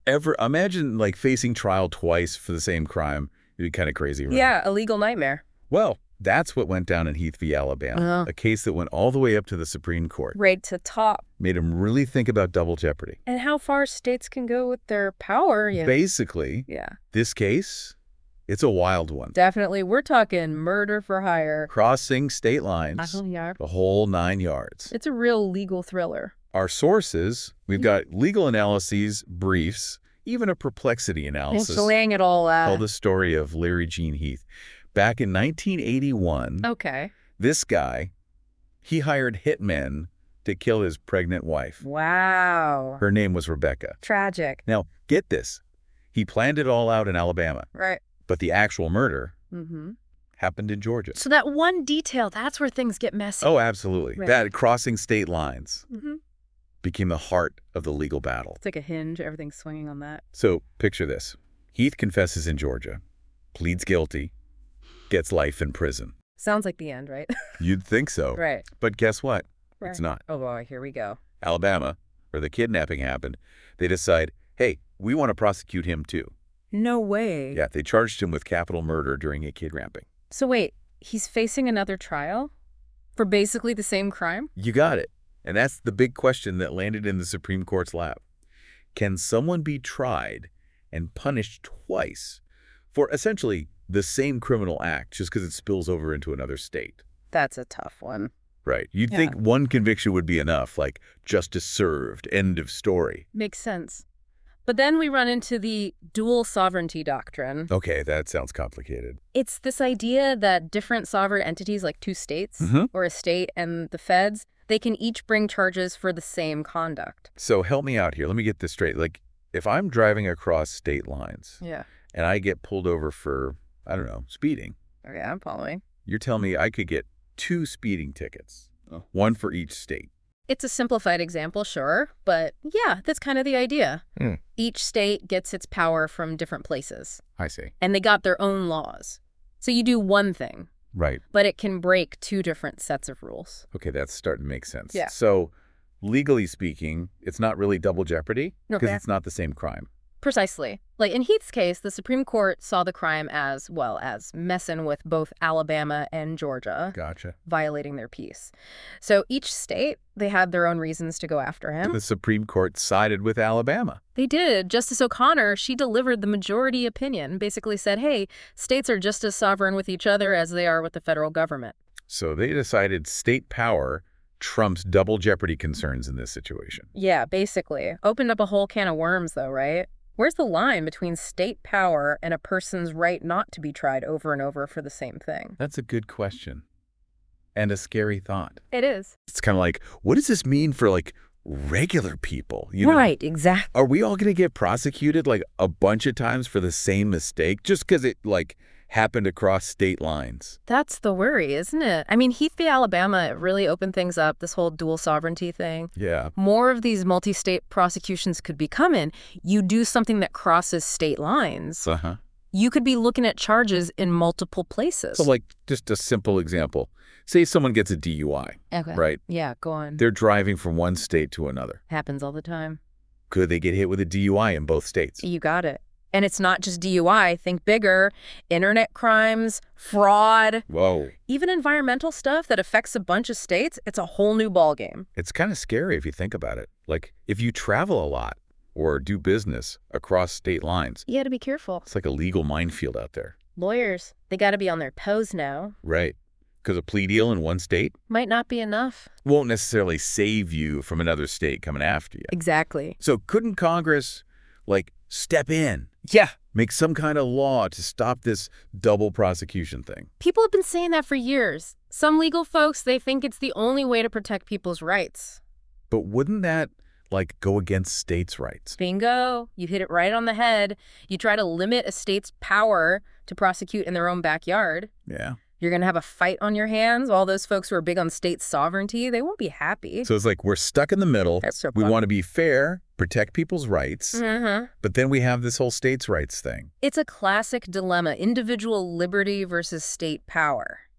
ever imagine like facing trial twice for the same crime. It'd be kind of crazy, right? Yeah, a legal nightmare. Well, that's what went down in Heath v. Alabama, a case that went all the way up to the Supreme Court. Right to top. Made him really think about double jeopardy. And how far states can go with their power. Basically, this case, it's a wild one. Definitely. We're talking murder for hire. Crossing state lines, the whole 9 yards. It's a real legal thriller. Our sources, we've got legal analyses, briefs, even a perplexity analysis. It's laying it all out. Tell the story of Larry Gene Heath. Back in 1981, this guy, he hired hitmen to kill his pregnant wife. Wow. Her name was Rebecca. Tragic. Now, get this. He planned it all out in Alabama. Right. But the actual murder happened in Georgia. So that one detail, that's where things get messy. Oh, absolutely. Right. That crossing state lines became the heart of the legal battle. It's like a hinge. Everything's swinging on that. So picture this. Heath confesses in Georgia, pleads guilty, gets life in prison. Sounds like the end, right? You'd think so. Right. But guess what? Right. It's not. Oh, boy, here we go. Alabama, where the kidnapping happened, they decide, hey, we want to prosecute him too. No way. Yeah, they charged him with capital murder during a kidnapping. So wait, he's facing another trial for basically the same crime? You got it. And that's the big question that landed in the Supreme Court's lap. Can someone be tried and punished twice for essentially the same criminal act just because it spills over into another state? That's a tough one. Right. You'd think one conviction would be enough, like justice served, end of story. Makes sense. But then we run into the dual sovereignty doctrine. Okay, that sounds complicated. It's this idea that different sovereign entities, like two states or a state and the feds, they can each bring charges for the same conduct. So help me out here. Let me get this straight. Like, if I'm driving across state lines and I get pulled over for, I don't know, speeding. Okay, I'm following. You're telling me I could get 2 speeding tickets, one for each state. It's a simplified example, sure, but yeah, that's kind of the idea. Each state gets its power from different places. I see. And they got their own laws. So you do one thing. Right. But it can break 2 different sets of rules. Okay, that's starting to make sense. Yeah. So legally speaking, it's not really double jeopardy because it's not the same crime. Precisely. Like in Heath's case, the Supreme Court saw the crime as, well, as messing with both Alabama and Georgia. Gotcha. Violating their peace. So each state, they had their own reasons to go after him. The Supreme Court sided with Alabama. They did. Justice O'Connor, she delivered the majority opinion, basically said, hey, states are just as sovereign with each other as they are with the federal government. So they decided state power trumps double jeopardy concerns in this situation. Yeah, basically. Opened up a whole can of worms, though, right? Where's the line between state power and a person's right not to be tried over and over for the same thing? That's a good question. And a scary thought. It is. It's kind of like, what does this mean for, like, regular people? You know? Right, exactly. Are we all going to get prosecuted, like, a bunch of times for the same mistake just because it, like, happened across state lines? That's the worry, isn't it? I mean, Heath v. Alabama really opened things up, this whole dual sovereignty thing. Yeah. More of these multi-state prosecutions could be coming. You do something that crosses state lines. You could be looking at charges in multiple places. So, like, just a simple example. Say someone gets a DUI, right? Yeah, go on. They're driving from one state to another. Happens all the time. Could they get hit with a DUI in both states? You got it. And it's not just DUI. Think bigger. Internet crimes, fraud. Whoa. Even environmental stuff that affects a bunch of states. It's a whole new ballgame. It's kind of scary if you think about it. Like, if you travel a lot or do business across state lines. You got to be careful. It's like a legal minefield out there. Lawyers, they got to be on their toes now. Right. Because a plea deal in one state might not be enough. Won't necessarily save you from another state coming after you. Exactly. So couldn't Congress, like, step in? Yeah. Make some kind of law to stop this double prosecution thing? People have been saying that for years. Some legal folks, they think it's the only way to protect people's rights. But wouldn't that, like, go against states' rights? Bingo. You hit it right on the head. You try to limit a state's power to prosecute in their own backyard. Yeah. You're going to have a fight on your hands. All those folks who are big on state sovereignty, they won't be happy. So it's like we're stuck in the middle. We want to be fair, protect people's rights, but then we have this whole states' rights thing. It's a classic dilemma, individual liberty versus state power.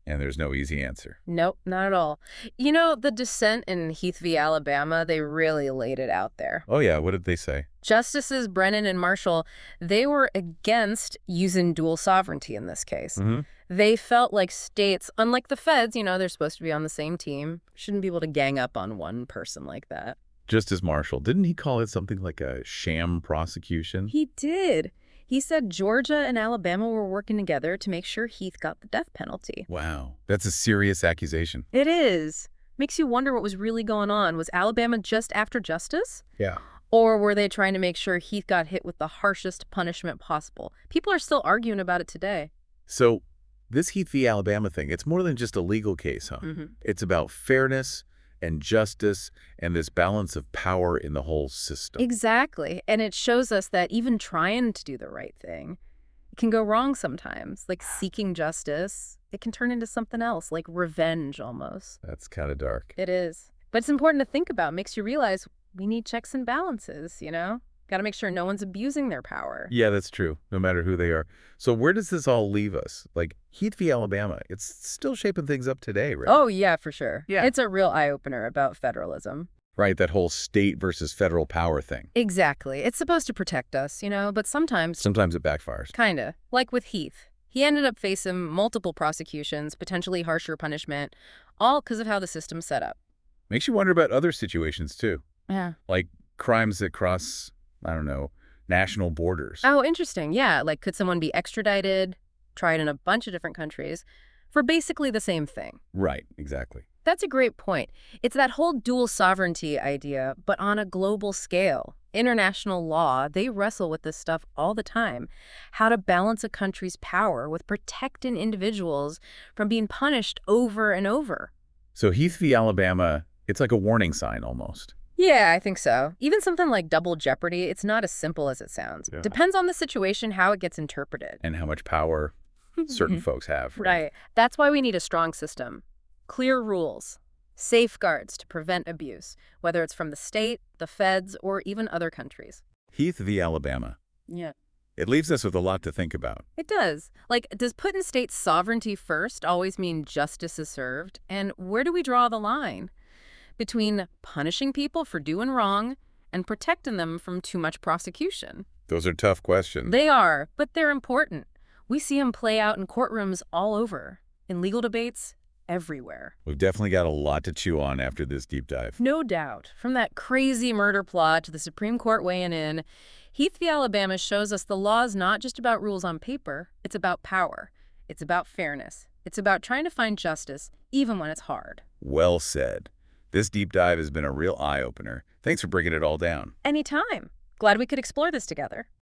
And there's no easy answer. Nope, not at all. You know, the dissent in Heath v. Alabama, they really laid it out there. Oh, yeah. What did they say? Justices Brennan and Marshall, they were against using dual sovereignty in this case. They felt like states, unlike the feds, you know, they're supposed to be on the same team, shouldn't be able to gang up on one person like that. Justice Marshall, didn't he call it something like a sham prosecution? He did. He said Georgia and Alabama were working together to make sure Heath got the death penalty. Wow. That's a serious accusation. It is. Makes you wonder what was really going on. Was Alabama just after justice? Yeah. Or were they trying to make sure Heath got hit with the harshest punishment possible? People are still arguing about it today. So this Heath v. Alabama thing, it's more than just a legal case, huh? It's about fairness and justice and this balance of power in the whole system. Exactly. And it shows us that even trying to do the right thing, it can go wrong sometimes. Like seeking justice, it can turn into something else, like revenge almost. That's kind of dark. It is. But it's important to think about. Makes you realize we need checks and balances, you know? Got to make sure no one's abusing their power. Yeah, that's true, no matter who they are. So where does this all leave us? Like, Heath v. Alabama, it's still shaping things up today, right? Oh, yeah, for sure. Yeah. It's a real eye-opener about federalism. Right, that whole state versus federal power thing. Exactly. It's supposed to protect us, you know, but sometimes It backfires. kinda. Like with Heath. He ended up facing multiple prosecutions, potentially harsher punishment, all because of how the system's set up. Makes you wonder about other situations, too. Yeah. Like crimes that cross, I don't know, national borders. Oh, interesting. Yeah, like could someone be extradited, tried in a bunch of different countries, for basically the same thing? Right, exactly. That's a great point. It's that whole dual sovereignty idea, but on a global scale. International law, they wrestle with this stuff all the time. How to balance a country's power with protecting individuals from being punished over and over. So Heath v. Alabama, it's like a warning sign almost. Yeah, I think so. Even something like double jeopardy, it's not as simple as it sounds. Yeah. Depends on the situation, how it gets interpreted. And how much power certain folks have. Right. That's why we need a strong system. Clear rules. Safeguards to prevent abuse, whether it's from the state, the feds, or even other countries. Heath v. Alabama. Yeah. It leaves us with a lot to think about. It does. Like, does putting state sovereignty first always mean justice is served? And where do we draw the line between punishing people for doing wrong and protecting them from too much prosecution? Those are tough questions. They are, but they're important. We see them play out in courtrooms all over, in legal debates, everywhere. We've definitely got a lot to chew on after this deep dive. No doubt. From that crazy murder plot to the Supreme Court weighing in, Heath v. Alabama shows us the law is not just about rules on paper. It's about power. It's about fairness. It's about trying to find justice, even when it's hard. Well said. This deep dive has been a real eye-opener. Thanks for breaking it all down. Anytime. Glad we could explore this together.